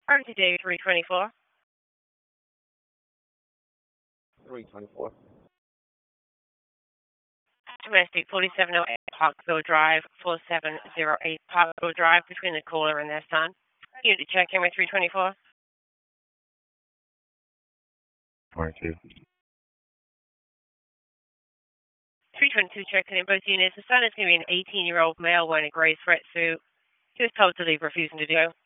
RTD 324. 324. Domestic 4708 Parkville Drive, 4708 Parkville Drive, between the caller and their son. Unit to check in with 324. 22. 322 checking in both units. The son is going to be an 18-year-old male wearing a grey sweatsuit. He was told to leave, refusing to do so.